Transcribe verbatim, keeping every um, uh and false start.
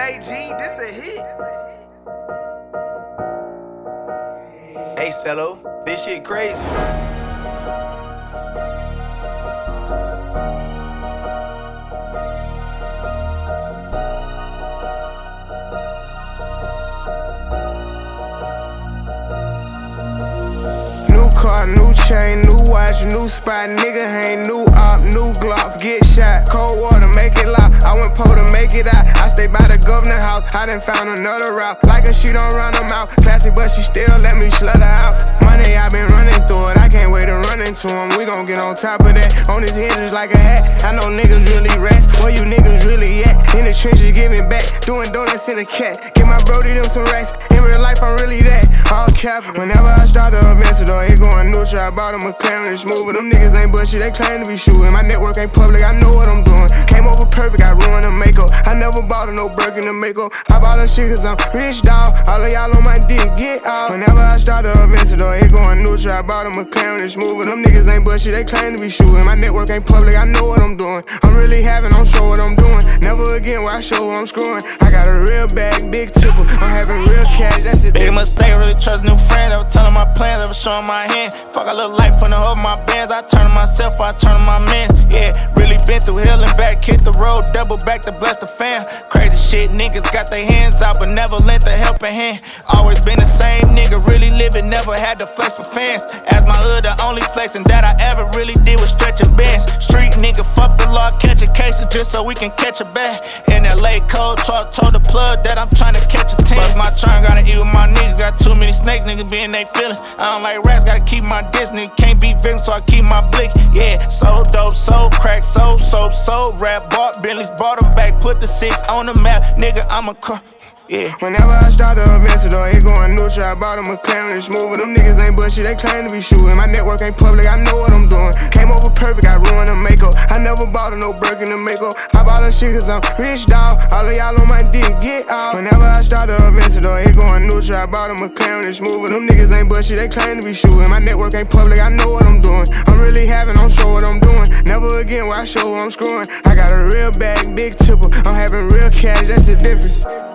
A G, this a hit. Hey, Cello, this shit crazy. New car, new chain, new watch, new spot, nigga ain't new op, new Glock, get shot. Cold water, make it lock. I went po to make it out. I stay by the governor house. I done found another route. Like her, she don't run them out. Classy, but she still let me slut her out. Money, I been running through it. I can't wait to run into him. We gon' get on top of that. On his hinges like a hat. I know niggas really rats. Where you niggas really at? In the trenches, giving back. Doing donuts in a cat. Give my brody them some racks. In real life, I'm really that. All cap. Whenever I start to advance it, it going neutral. I bought a McLaren, it's moving. Them niggas ain't bushy, they claim to be shooting. My network ain't public, I know what I'm doing. Came over perfect, I ruined the makeup. I never bought her no Birkin to makeup. I bought her shit cause I'm rich, dawg. All of y'all on my dick, get out. Whenever I start to advance it, it going neutral. I bought a McLaren, it's moving. Them niggas ain't bushy, they claim to be shooting. My network ain't public, I know what I'm doing. I'm really having, I'm sure what I'm doing. Never again where I show who I'm screwing. I got a real bag, big tipper. I'm having real cash, that's it. Big mistake, really trust new friends. Ever telling my plans, ever showing my hand. Fuck, I look like putting over my bands. I turn to myself, I turn to my mans. Yeah, really been through hell and back, hit the road, double back to bless the fam. Crazy shit, niggas got their hands out, but never lent a helping hand. Always been the same nigga, really living, never had to flex for fans. As my hood, the only flexing that I ever really did was stretching bands. Street nigga, fuck the law, catching cases just so we can catch a bag. In L A cold talk, told the plug that I'm trying to catch a ten. But my turn, gotta eat with my niggas, got too many snakes, niggas be in they feelings. I don't like rats, gotta keep my diss, nigga, can't be victim, so I keep my blick. Yeah, so dope, so crack, so soap, so rap. Bought Bentleys, bought them back, put the six on the map. Nigga, I'm a car. Yeah. Whenever I start to advance it, it going neutral. I bought a McLaren, it's moving. Them niggas ain't bushy, they claim to be shooting. My network ain't public, I know what I'm doing. Came over perfect, I ruined the makeup. I never bought her no Birkin to makeup. I bought her shit cause I'm rich, dawg. All of y'all on my dick, get out. Whenever I start to advance it, it going neutral. I bought a McLaren, it's moving. Them niggas ain't bushy, they claim to be shooting. My network ain't public, I know what I'm doing. I'm really having, I'm sure what I'm doing. Never again where I show who I'm screwing. I got a real bag, big tipper. I'm having real cash, that's the difference.